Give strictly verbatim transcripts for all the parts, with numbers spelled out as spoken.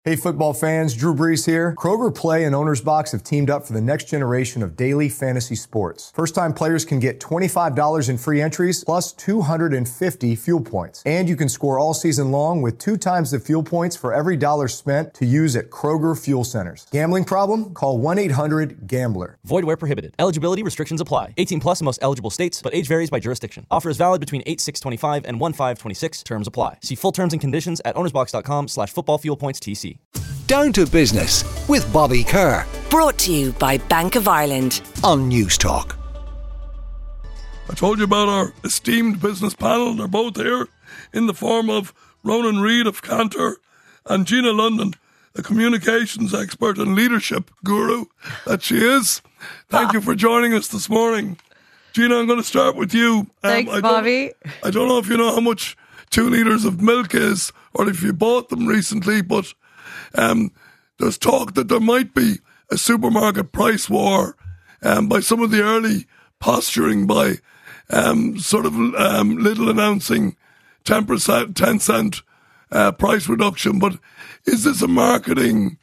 Hey football fans, Drew Brees here. Kroger Play and Owner's Box have teamed up for the next generation of daily fantasy sports. First-time players can get twenty-five dollars in free entries plus two hundred fifty fuel points. And you can score all season long with two times the fuel points for every dollar spent to use at Kroger Fuel Centers. Gambling problem? Call one eight hundred gambler. Void where prohibited. Eligibility restrictions apply. eighteen plus in most eligible states, but age varies by jurisdiction. Offer is valid between eight six twenty-five and one five twenty-six. Terms apply. See full terms and conditions at ownersbox.com slash football fuel points TC. Down to Business with Bobby Kerr. Brought to you by Bank of Ireland on News Talk. I told you about our esteemed business panel. They're both here in the form of Ronan Reid of Cantor and Gina London, a communications expert and leadership guru that she is. Thank you for joining us this morning. Gina, I'm going to start with you. Um, Thanks, I Bobby. I don't know if you know how much two litres of milk is or if you bought them recently, but um, there's talk that there might be a supermarket price war um, by some of the early posturing by um, sort of um, Lidl announcing ten percent, ten cent uh, price reduction. But is this a marketing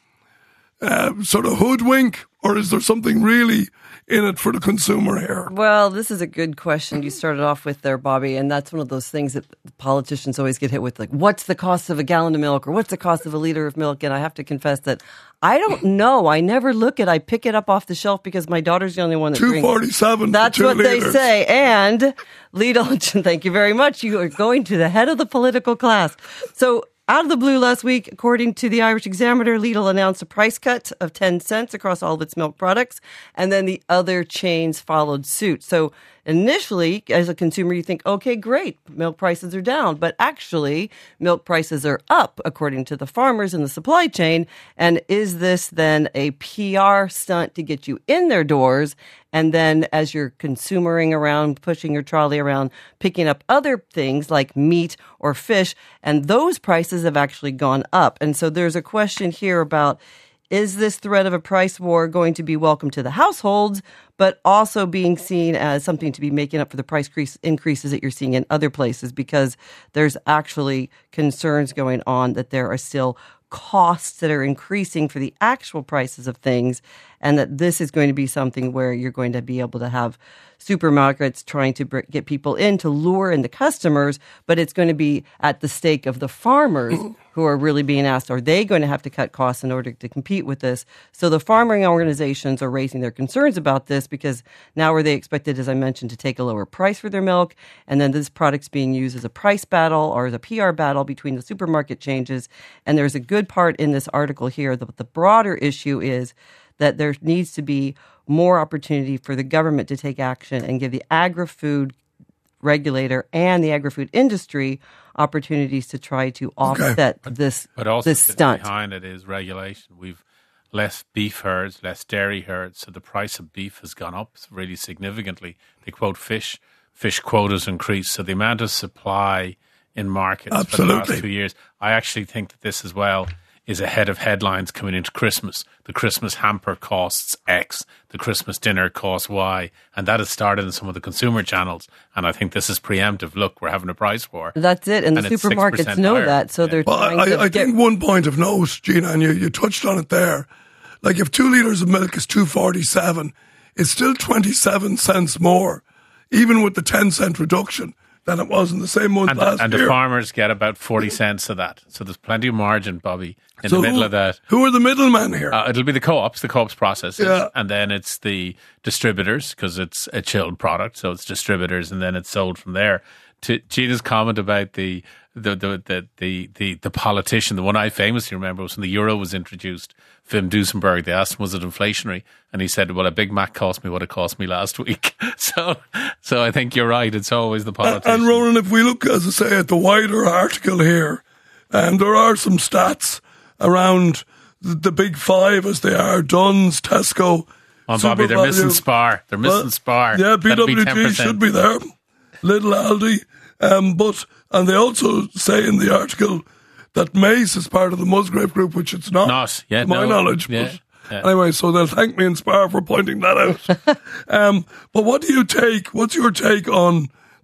uh, sort of hoodwink, or is there something really in it for the consumer here? Well, this is a good question you started off with there, Bobby, and that's one of those things that politicians always get hit with, like, what's the cost of a gallon of milk, or what's the cost of a liter of milk? And I have to confess that I don't know. I never look at. I pick it up off the shelf because my daughter's the only one that two drinks. two forty-seven. That's what liters. They say. And Lidl, thank you very much. You are going to the head of the political class. So, out of the blue last week, according to the Irish Examiner, Lidl announced a price cut of ten cents across all of its milk products, and then the other chains followed suit. So initially, as a consumer, you think, okay, great, milk prices are down. But actually, milk prices are up, according to the farmers in the supply chain. And is this then a P R stunt to get you in their doors? And then as you're consumering around, pushing your trolley around, picking up other things like meat or fish, and those prices have actually gone up. And so there's a question here about, is this threat of a price war going to be welcome to the households, but also being seen as something to be making up for the price increases that you're seeing in other places? Because there's actually concerns going on that there are still costs that are increasing for the actual prices of things, and that this is going to be something where you're going to be able to have supermarkets trying to get people in to lure in the customers, but it's going to be at the stake of the farmers who are really being asked, are they going to have to cut costs in order to compete with this? So the farming organizations are raising their concerns about this, because now are they expected, as I mentioned, to take a lower price for their milk, and then this product's being used as a price battle or as a P R battle between the supermarket changes. And there's a good part in this article here that the broader issue is that there needs to be more opportunity for the government to take action and give the agri-food regulator and the agri-food industry opportunities to try to offset okay. this, but also this stunt. Behind it is regulation. We've less beef herds, less dairy herds, so the price of beef has gone up really significantly. They quote fish, fish quotas increased, so the amount of supply in markets Absolutely. for the last two years, I actually think that this as well is ahead of headlines coming into Christmas. The Christmas hamper costs X, the Christmas dinner costs Y, and that has started in some of the consumer channels. And I think this is preemptive. Look, we're having a price war. That's it, and, and the supermarkets know higher. that, so yeah. they're well, trying I, to I get... think one point of note, Gina, and you, you touched on it there, like if two litres of milk is two forty-seven, it's still twenty-seven cents more, even with the ten cent reduction, than it was in the same month and last the, and year. And the farmers get about forty cents of that. So there's plenty of margin, Bobby, in so the middle who, of that. Who are the middlemen here? Uh, it'll be the co-ops, the co-ops processors. Yeah. And then it's the distributors, because it's a chilled product. So it's distributors, and then it's sold from there. To Gina's comment about the the the the the, the, the politician, the one I famously remember was when the euro was introduced, Wim Duesenberg. They asked him, was it inflationary? And he said, well, a Big Mac cost me what it cost me last week. so so I think you're right. It's always the politician. And, and Ronan, if we look, as I say, at the wider article here, and there are some stats around the, the big five, as they are, Dunn's, Tesco. Oh, Bobby, they're Value. missing Spar. They're missing well, Spar. Yeah, B W G be should be there. Little Aldi. Um, but, and they also say in the article that Mace is part of the Musgrave Group, which it's not, not yeah, to my no, knowledge. Yeah, but yeah. Anyway, so they'll thank me in Spar for pointing that out. um, but what do you take, what's your take on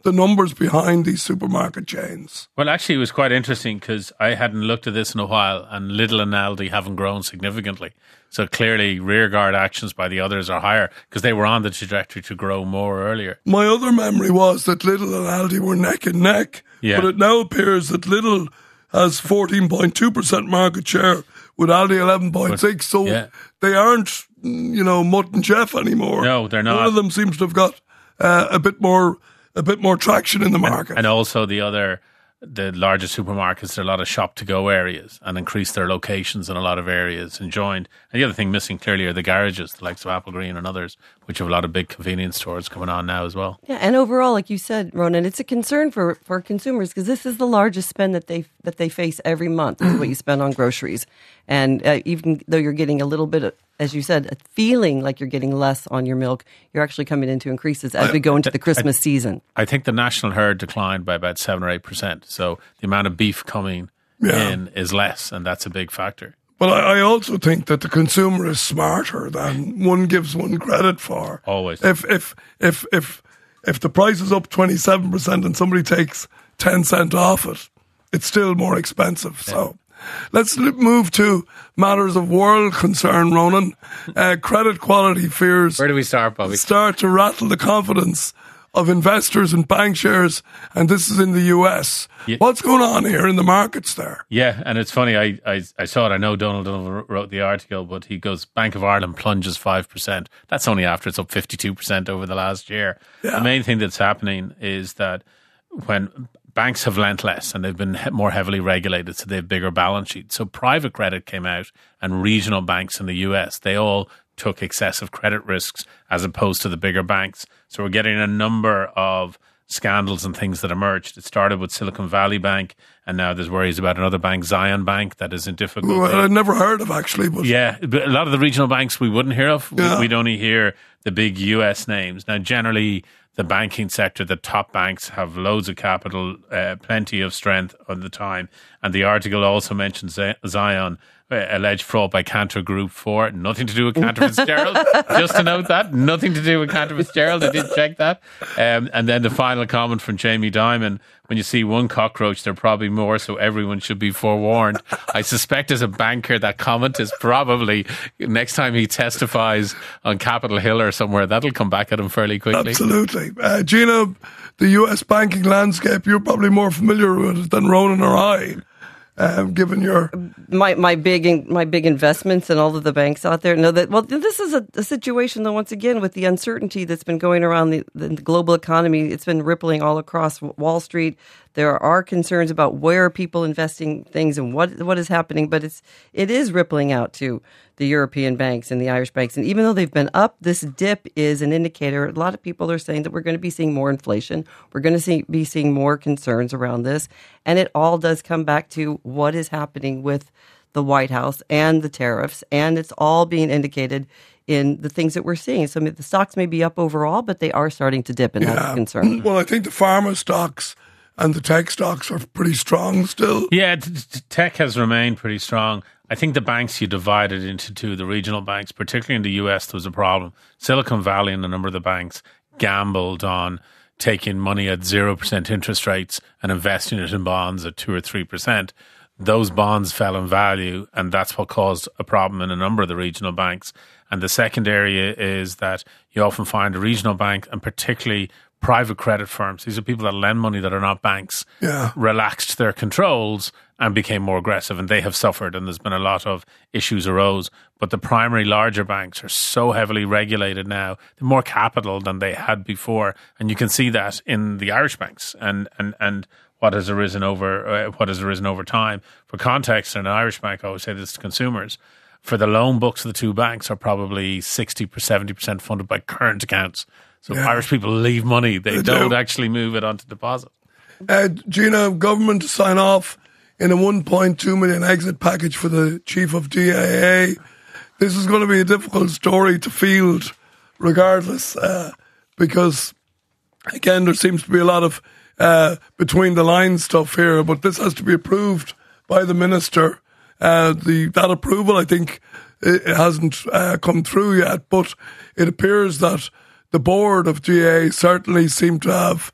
the numbers behind these supermarket chains. Well, actually, it was quite interesting because I hadn't looked at this in a while, and Lidl and Aldi haven't grown significantly. So clearly, rearguard actions by the others are higher because they were on the trajectory to grow more earlier. My other memory was that Lidl and Aldi were neck and neck, yeah. but it now appears that Lidl has fourteen point two percent market share with Aldi eleven point six, so yeah. they aren't, you know, Mutt and Jeff anymore. No, they're not. One of them seems to have got uh, a bit more a bit more traction in the market. And, and also the other, the larger supermarkets, there are a lot of shop-to-go areas and increased their locations in a lot of areas and joined. And the other thing missing clearly are the garages, the likes of Apple Green and others, which have a lot of big convenience stores coming on now as well. Yeah, and overall, like you said, Ronan, it's a concern for, for consumers because this is the largest spend that they that they face every month, is what you spend on groceries. And uh, even though you're getting a little bit of, as you said, a feeling like you're getting less on your milk, you're actually coming into increases as we go into the Christmas I, season. I think the national herd declined by about seven or eight percent. So the amount of beef coming yeah. in is less, and that's a big factor. But I, I also think that the consumer is smarter than one gives one credit for. Always. If if if if if the price is up twenty-seven percent and somebody takes ten cent off it, it's still more expensive. Yeah. So let's move to matters of world concern, Ronan. Uh, credit quality fears. Where do we start, Bobby? Start to rattle the confidence of investors in bank shares, and this is in the U S. Yeah. What's going on here in the markets there? Yeah, and it's funny, I, I, I saw it, I know Donald Donovan wrote the article, but he goes, Bank of Ireland plunges five percent. That's only after it's up fifty-two percent over the last year. Yeah. The main thing that's happening is that when banks have lent less and they've been more heavily regulated, so they have bigger balance sheets. So private credit came out, and regional banks in the U S, they all took excessive credit risks as opposed to the bigger banks. So we're getting a number of scandals and things that emerged. It started with Silicon Valley Bank, and now there's worries about another bank, Zion Bank, that is in difficulty. Well, I'd never heard of, actually. But yeah, but a lot of the regional banks we wouldn't hear of. Yeah. We'd only hear the big U S names. Now, generally, the banking sector, the top banks have loads of capital, uh, plenty of strength on the time. And the article also mentions Zion, uh, alleged fraud by Cantor Group four. Nothing to do with Cantor Fitzgerald. Just to note that. Nothing to do with Cantor Fitzgerald. I did check that. Um, and then the final comment from Jamie Dimon. When you see one cockroach, there are probably more, so everyone should be forewarned. I suspect as a banker, that comment is probably, next time he testifies on Capitol Hill or somewhere, that'll come back at him fairly quickly. Absolutely. Uh, Gina, the U S banking landscape, you're probably more familiar with it than Ronan or I. Um, given your my my big my big investments and all of the banks out there, no, that well, this is a, a situation though. Once again, with the uncertainty that's been going around the, the global economy, it's been rippling all across Wall Street. There are concerns about where are people investing things and what what is happening, but it's it is rippling out to the European banks and the Irish banks. And even though they've been up, this dip is an indicator. A lot of people are saying that we're going to be seeing more inflation. We're going to see, be seeing more concerns around this. And it all does come back to what is happening with the White House and the tariffs. And it's all being indicated in the things that we're seeing. So the stocks may be up overall, but they are starting to dip, and yeah. that's a concern. Well, I think the pharma stocks and the tech stocks are pretty strong still. Yeah, t- t- tech has remained pretty strong. I think the banks you divided into two, the regional banks, particularly in the U S, there was a problem. Silicon Valley and a number of the banks gambled on taking money at zero percent interest rates and investing it in bonds at two or three percent. Those bonds fell in value, and that's what caused a problem in a number of the regional banks. And the second area is that you often find a regional bank, and particularly private credit firms, these are people that lend money that are not banks, yeah. relaxed their controls and became more aggressive, and they have suffered, and there's been a lot of issues arose. But the primary larger banks are so heavily regulated now, they're more capital than they had before, and you can see that in the Irish banks and and and what has arisen over uh, what has arisen over time. For context, in an Irish bank, I always say this to consumers, for the loan books of the two banks are probably sixty or seventy percent funded by current accounts. So yeah. Irish people leave money. They, they don't do. actually move it onto deposit. Uh, Gina, government to sign off in a one point two million exit package for the chief of D I A. This is going to be a difficult story to field regardless, uh, because, again, there seems to be a lot of uh, between-the-lines stuff here, but this has to be approved by the minister. Uh, the that approval, I think, it, it hasn't uh, come through yet, but it appears that the board of G A A certainly seem to have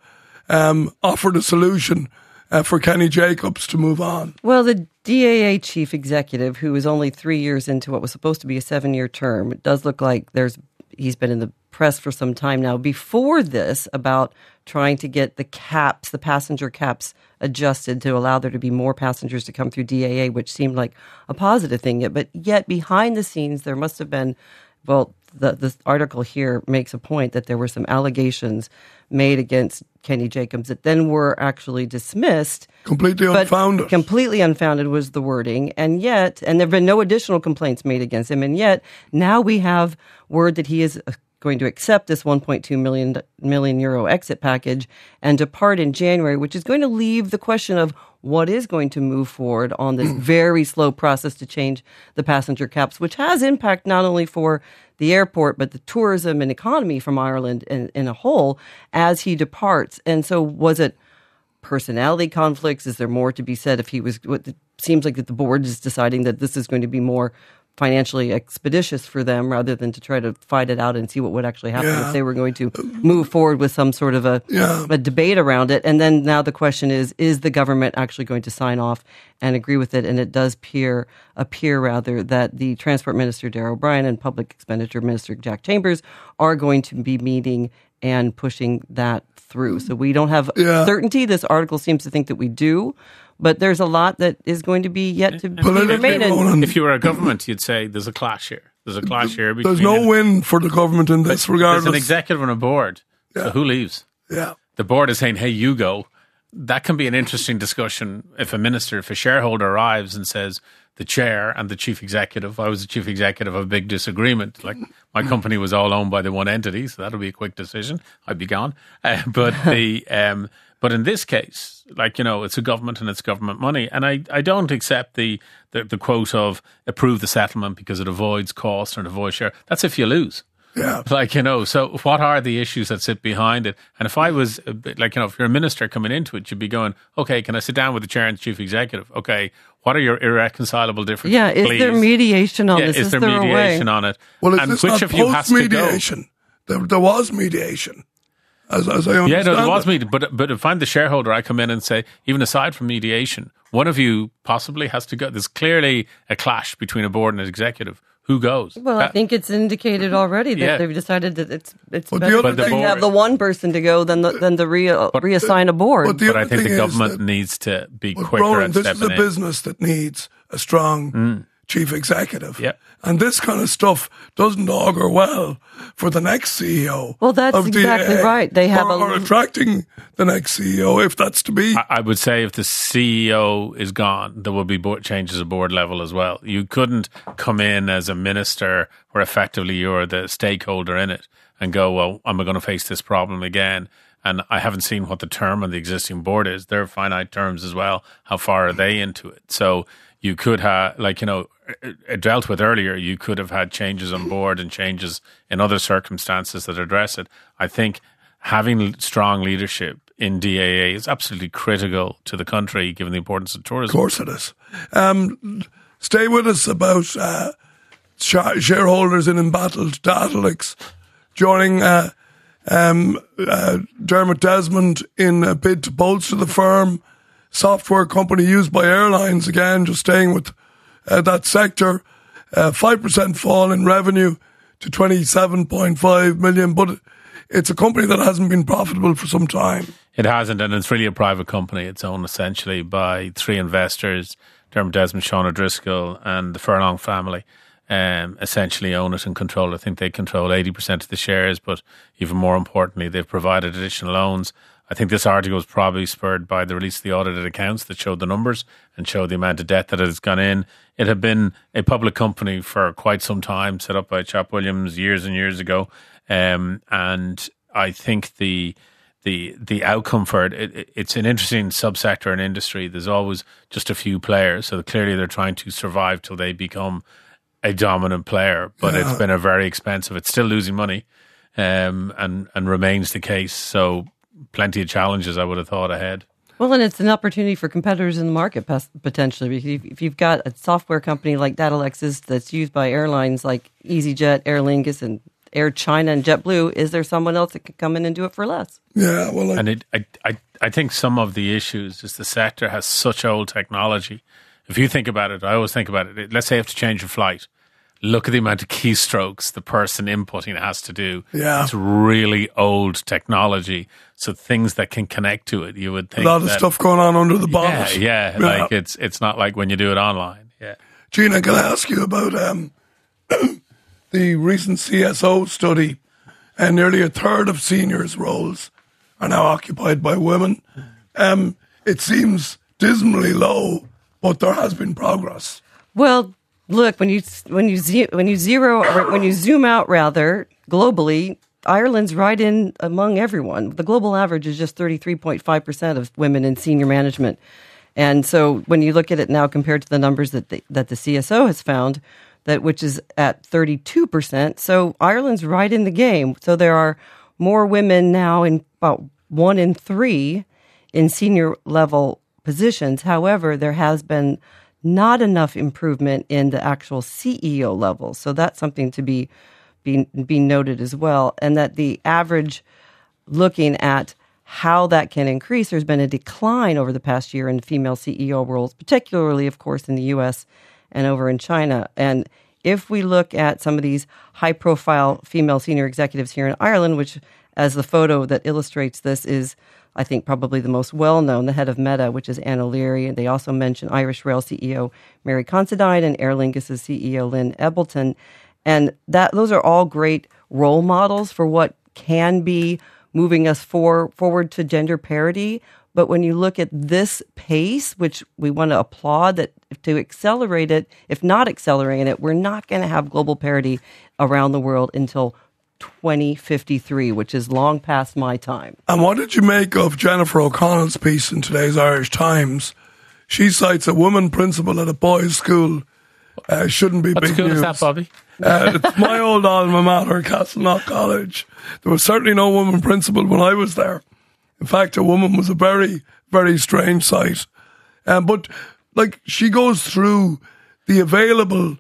um, offered a solution uh, for Kenny Jacobs to move on. Well, the D A A chief executive, who is only three years into what was supposed to be a seven-year term, it does look like there's he's been in the press for some time now before this about trying to get the caps, the passenger caps, adjusted to allow there to be more passengers to come through D A A, which seemed like a positive thing. But yet behind the scenes, there must have been, well, the, this article here makes a point that there were some allegations made against Kenny Jacobs that then were actually dismissed. Completely unfounded. Completely unfounded was the wording. And yet, and there have been no additional complaints made against him. And yet, now we have word that he is going to accept this one point two million, million euro exit package and depart in January, which is going to leave the question of what is going to move forward on this very slow process to change the passenger caps, which has impact not only for the airport, but the tourism and economy from Ireland in, in a whole as he departs. And so was it personality conflicts? Is there more to be said if he was, what it seems like that the board is deciding that this is going to be more financially expeditious for them rather than to try to fight it out and see what would actually happen yeah. if they were going to move forward with some sort of a, yeah. a debate around it. And then now the question is, is the government actually going to sign off and agree with it? And it does appear, appear rather that the Transport Minister, Darrell O'Brien, and Public Expenditure Minister, Jack Chambers, are going to be meeting and pushing that through. So we don't have yeah. certainty. This article seems to think that we do. But there's a lot that is going to be yet to be remain. If you were a government, you'd say there's a clash here. There's a clash here. There's no win for the government in this, regardless. There's an executive and a board. Yeah. So who leaves? Yeah. The board is saying, hey, you go. That can be an interesting discussion if a minister, if a shareholder arrives and says, the chair and the chief executive, I was the chief executive of a big disagreement. Like my company was all owned by the one entity, so that'll be a quick decision. I'd be gone. Uh, but the... Um, But in this case, like, you know, it's a government and it's government money. And I, I don't accept the, the, the quote of approve the settlement because it avoids cost and avoids share. That's if you lose. Yeah. Like, you know, so what are the issues that sit behind it? And if I was, a bit, like, you know, if you're a minister coming into it, you'd be going, okay, can I sit down with the chair and the chief executive? Okay, what are your irreconcilable differences? Yeah, is please? there mediation on yeah, this? Is, is there, there mediation on it? Well, and it's which not of you has to go? mediation. There, there was mediation. As, as I understand yeah, no, there was it. mediation. But, but if I'm the shareholder, I come in and say, even aside from mediation, one of you possibly has to go. There's clearly a clash between a board and an executive. Who goes? Well, I think it's indicated already that yeah. they've decided that it's it's but better to have the one person to go than the, than the re, but, reassign a board. But, but I think the government that, needs to be quicker Ronan, at this stepping is a in. business that needs a strong mm. chief executive. Yeah. And this kind of stuff doesn't augur well for the next C E O. Well, that's of exactly D A A, right. They have or, a, or attracting the next C E O, if that's to be. I, I would say if the C E O is gone, there will be board changes at board level as well. You couldn't come in as a minister where effectively you're the stakeholder in it and go, well, am I going to face this problem again? And I haven't seen what the term on the existing board is. They're finite terms as well. How far are they into it? So you could have, like, you know, it dealt with earlier, you could have had changes on board and changes in other circumstances that address it. I think having strong leadership in D A A is absolutely critical to the country, given the importance of tourism. Of course it is. Um, stay with us about uh, shareholders in embattled Datalex joining uh, um, uh, Dermot Desmond in a bid to bolster the firm. Software company used by airlines, again, just staying with uh, that sector. Uh, five percent fall in revenue to twenty-seven point five million, but it's a company that hasn't been profitable for some time. It hasn't, and it's really a private company. It's owned essentially by three investors, Dermot Desmond, Sean O'Driscoll, and the Furlong family. Um, essentially own it and control it. I think they control eighty percent of the shares, but even more importantly, they've provided additional loans. I think this article was probably spurred by the release of the audited accounts that showed the numbers and showed the amount of debt that has gone in. It had been a public company for quite some time, set up by Chap Williams years and years ago. Um, and I think the the the outcome for it, it, it's an interesting subsector in industry. There's always just a few players. So clearly they're trying to survive till they become a dominant player. But yeah. It's been a very expensive. It's still losing money um, and, and remains the case. So plenty of challenges, I would have thought, ahead. Well, and it's an opportunity for competitors in the market, potentially. If you've got a software company like Datalex that's used by airlines like EasyJet, Aer Lingus, and Air China and JetBlue, is there someone else that could come in and do it for less? Yeah, well, like, and it, I, I, I think some of the issues is the sector has such old technology. If you think about it, I always think about it. Let's say you have to change a flight. Look at the amount of keystrokes the person inputting has to do. Yeah. It's really old technology. So things that can connect to it, you would think. A lot of that, stuff going on under the bonnet. Yeah, yeah, yeah. Like it's it's not like when you do it online. Yeah. Gina, can I ask you about um, the recent C S O study? And nearly a third of seniors' roles are now occupied by women. Um, it seems dismally low, but there has been progress. Well, look, when you when you ze- when you zero or when you zoom out rather globally, Ireland's right in among everyone. The global average is just thirty-three point five percent of women in senior management. And so when you look at it now compared to the numbers that the, that the C S O has found, that which is at thirty-two percent. So Ireland's right in the game. So there are more women now in about one in three in senior level positions. However, there has been not enough improvement in the actual C E O level. So that's something to be, be, be noted as well. And that the average, looking at how that can increase, there's been a decline over the past year in female C E O roles, particularly, of course, in the U S and over in China. And if we look at some of these high-profile female senior executives here in Ireland, which, as the photo that illustrates this is, I think, probably the most well-known, the head of Meta, which is Anne O'Leary. And they also mention Irish Rail C E O Mary Considine and Aer Lingus' C E O Lynn Ebbleton. And that those are all great role models for what can be moving us for, forward to gender parity. But when you look at this pace, which we want to applaud, that to accelerate it, if not accelerating it, we're not going to have global parity around the world until twenty fifty-three, which is long past my time. And what did you make of Jennifer O'Connell's piece in today's Irish Times? She cites a woman principal at a boys' school. Uh, shouldn't be What big school news. is that, Bobby? Uh, it's my old alma mater, Castleknock College. There was certainly no woman principal when I was there. In fact, a woman was a very, very strange sight. Um, but, like, she goes through the available,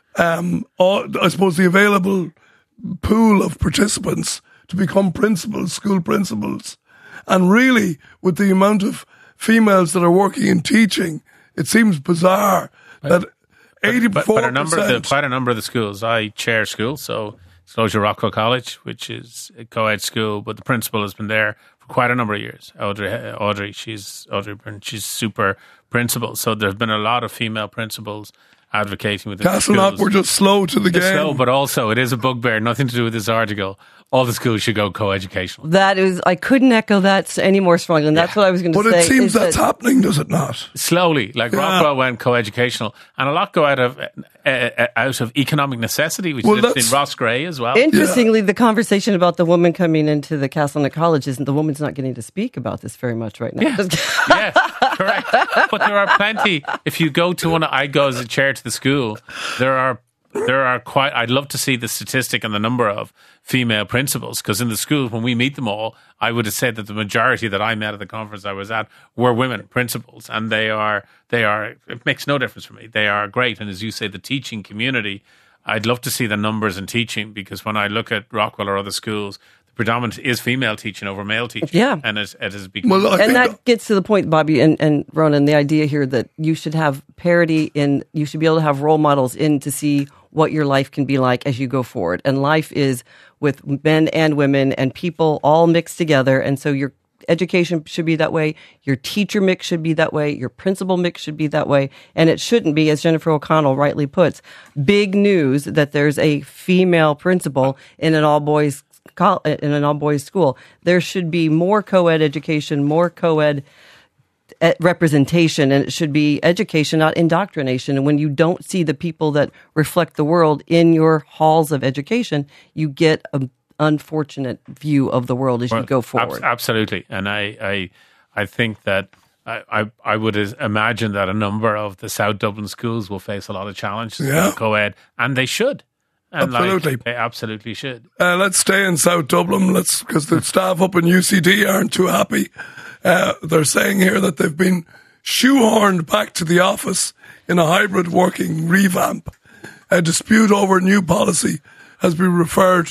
um, uh, I suppose, the available pool of participants to become principals, school principals. And really, with the amount of females that are working in teaching, it seems bizarre that eighty-four percent... But, but a number of the, quite a number of the schools, I chair schools, so Disclosure Rockwell College, which is a co-ed school, but the principal has been there for quite a number of years. Audrey, Audrey, she's Audrey Byrne, she's super principal. So there's been a lot of female principals advocating with the Castleknock, we're just slow to the It's game. slow, but also it is a bugbear, nothing to do with this article. All the schools should go co-educational. That is, I couldn't echo that any more strongly. And that's Yeah. what I was going to But say. it seems is that's that, happening, does it not? Slowly, like Yeah. Rockwell went co-educational, and a lot go out of uh, uh, out of economic necessity, which Well, is that's- in Ross Gray as well. Interestingly, the conversation about the woman coming into the Castleknock College isn't the woman's not getting to speak about this very much right now. Yeah. Yes, correct. But there are plenty. If you go to one, I go as a chair to the school. There are there are quite. I'd love to see the statistic and the number of female principals, because in the schools when we meet them all, I would have said that the majority that I met at the conference I was at were women principals, and they are they are. It makes no difference for me. They are great, and as you say, the teaching community. I'd love to see the numbers in teaching, because when I look at Rockwell or other schools, the predominant is female teaching over male teaching. Yeah. And it, it has become... Well, I And think that gets to the point, Bobby and, and Ronan, the idea here that you should have parity in, you should be able to have role models in to see what your life can be like as you go forward. And life is with men and women and people all mixed together. And so your education should be that way. Your teacher mix should be that way. Your principal mix should be that way. And it shouldn't be, as Jennifer O'Connell rightly puts, big news that there's a female principal in an all boys in an all boys school. There should be more co-ed education, more co-ed representation, and it should be education, not indoctrination. And when you don't see the people that reflect the world in your halls of education, you get an unfortunate view of the world as you go forward. Absolutely. And I, I, I think that I, I, I would imagine that a number of the South Dublin schools will face a lot of challenges Yeah. with co-ed, and they should. And Absolutely. Like, they absolutely should. Uh, let's stay in South Dublin. Let's because the staff up in U C D aren't too happy. Uh, they're saying here that they've been shoehorned back to the office in a hybrid working revamp. A dispute over new policy has been referred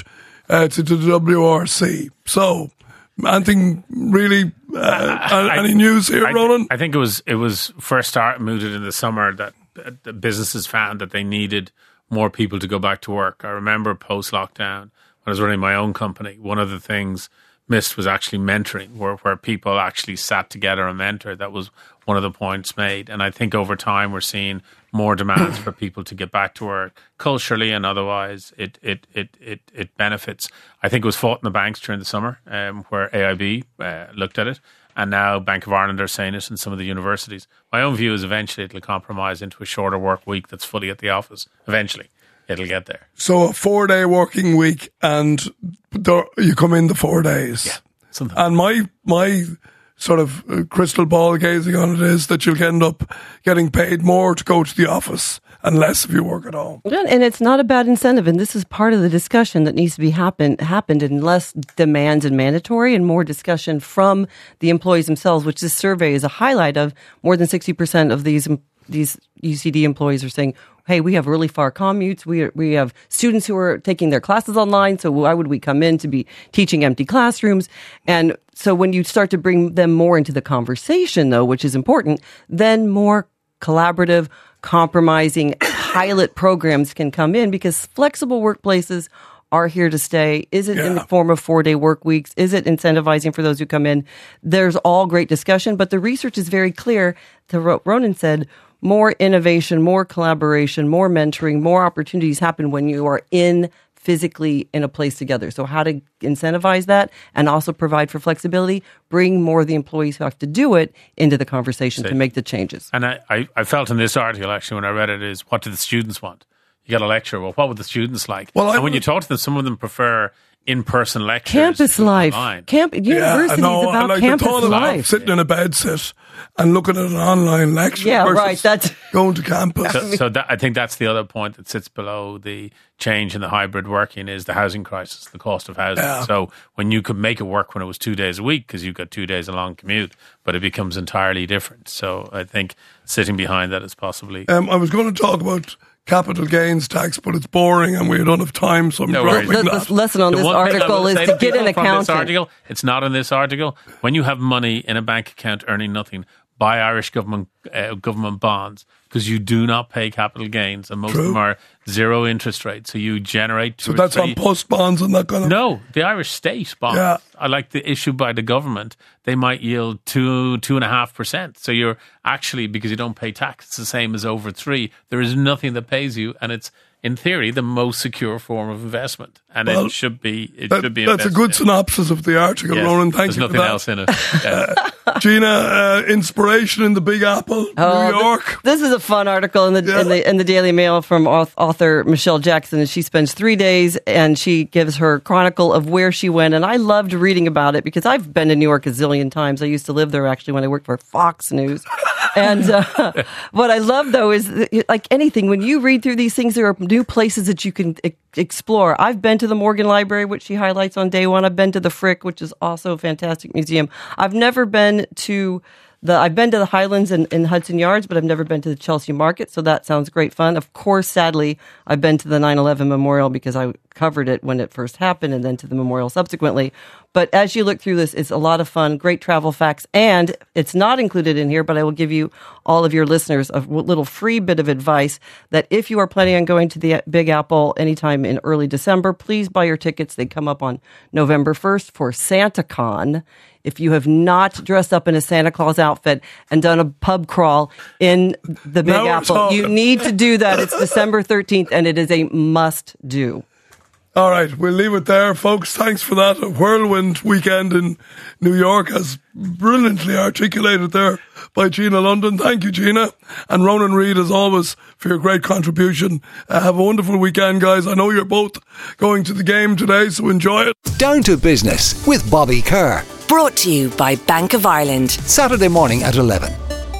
uh, to the W R C. So, anything really, uh, I, any news here, I, Ronan? I think it was it was first start mooted in the summer that uh, the businesses found that they needed more people to go back to work. I remember post-lockdown, when I was running my own company, one of the things missed was actually mentoring, where, where people actually sat together and mentored. That was one of the points made. And I think over time we're seeing more demands for people to get back to work culturally and otherwise. It it it it, it benefits. I think it was fought in the banks during the summer, um, where A I B uh, looked at it. And now Bank of Ireland are saying it in some of the universities. My own view is eventually it'll compromise into a shorter work week that's fully at the office. Eventually, it'll get there. So a four-day working week, and there, you come in the four days. Yeah, something. And my my sort of uh, crystal ball gazing on it is that you'll end up getting paid more to go to the office and less if you work at home. And it's not a bad incentive. And this is part of the discussion that needs to be happen, happened in less demands and mandatory and more discussion from the employees themselves, which this survey is a highlight of. More than sixty percent of these these U C D employees are saying, hey, we have really far commutes. We are, we have students who are taking their classes online. So why would we come in to be teaching empty classrooms? And so when you start to bring them more into the conversation, though, which is important, then more collaborative, compromising pilot programs can come in, because flexible workplaces are here to stay. Is it yeah. in the form of four-day work weeks? Is it incentivizing for those who come in? There's all great discussion, but the research is very clear. To Ronan said, more innovation, more collaboration, more mentoring, more opportunities happen when you are in physically in a place together. So how to incentivize that and also provide for flexibility, bring more of the employees who have to do it into the conversation to make the changes. And I, I, I felt in this article, actually, when I read it, is what do the students want? You got a lecture, well, what would the students like? Well, and I when would, you talk to them, some of them prefer in-person lectures. Campus life. Online. Camp, university yeah, is about like campus the thought of life. Sitting in a bed sit and looking at an online lecture Yeah, versus right. That's going to campus. So, so that, I think that's the other point that sits below the change in the hybrid working is the housing crisis, the cost of housing. Yeah. So when you could make it work when it was two days a week because you've got two days a long commute, but it becomes entirely different. So I think sitting behind that is possibly... Um, I was going to talk about capital gains tax, but it's boring and we don't have time, so I'm No dropping worries. the, that. the lesson on The this one thing I article will is say to to get an people from this accountant. article, it's not in this article. When you have money in a bank account earning nothing, buy Irish government uh, government bonds, because you do not pay capital gains, and most True. of them are zero interest rate. So you generate. So that's on post bonds and that kind of... No, the Irish state bonds. Yeah. I like the issue by the government. They might yield two, two and a half percent. So you're actually, because you don't pay tax, it's the same as over three. There is nothing that pays you, and it's, in theory, the most secure form of investment, and Well, it should be. It That- should be. that's a invested good in. synopsis of the article, Yes, Ronan. Thank there's you for nothing that. else in it. Yes. Gina, uh, inspiration in the Big Apple, Oh, New York. This is a fun article in the, Yeah. in the in the Daily Mail from auth- author Michelle Jackson. And she spends three days and she gives her chronicle of where she went. And I loved reading about it because I've been to New York a zillion times. I used to live there actually when I worked for Fox News. And uh, what I love, though, is that, like anything, when you read through these things, there are new places that you can e- explore. I've been to the Morgan Library, which she highlights on day one. I've been to the Frick, which is also a fantastic museum. I've never been to the, I've been to the Highlands and, and Hudson Yards, but I've never been to the Chelsea Market. So that sounds great fun. Of course, sadly, I've been to the nine eleven Memorial because I covered it when it first happened, and then to the memorial subsequently. But as you look through this, it's a lot of fun, great travel facts, and it's not included in here, but I will give you, all of your listeners, a little free bit of advice that if you are planning on going to the Big Apple anytime in early December, please buy your tickets. They come up on November first for SantaCon. If you have not dressed up in a Santa Claus outfit and done a pub crawl in the Big Now we're Apple, talking. you need to do that. It's December thirteenth, and it is a must do. All right, we'll leave it there, folks. Thanks for that. A whirlwind weekend in New York, as brilliantly articulated there by Gina London. Thank you, Gina. And Ronan Reid, as always, for your great contribution. Uh, have a wonderful weekend, guys. I know you're both going to the game today, so enjoy it. Down to Business with Bobby Kerr. Brought to you by Bank of Ireland. Saturday morning at eleven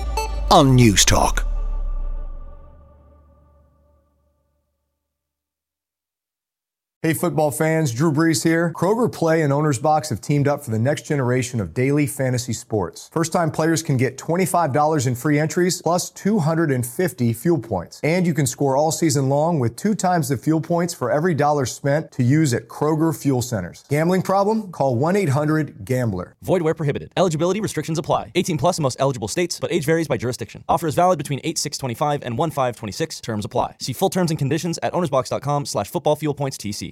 on News Talk. Hey football fans, Drew Brees here. Kroger Play and Owner's Box have teamed up for the next generation of daily fantasy sports. First-time players can get twenty-five dollars in free entries plus two hundred fifty fuel points. And you can score all season long with two times the fuel points for every dollar spent to use at Kroger Fuel Centers. Gambling problem? Call one eight hundred gambler. Void where prohibited. Eligibility restrictions apply. eighteen plus in most eligible states, but age varies by jurisdiction. Offer is valid between eight six twenty-five and one five twenty-six. Terms apply. See full terms and conditions at ownersbox.com slash football fuel points TC.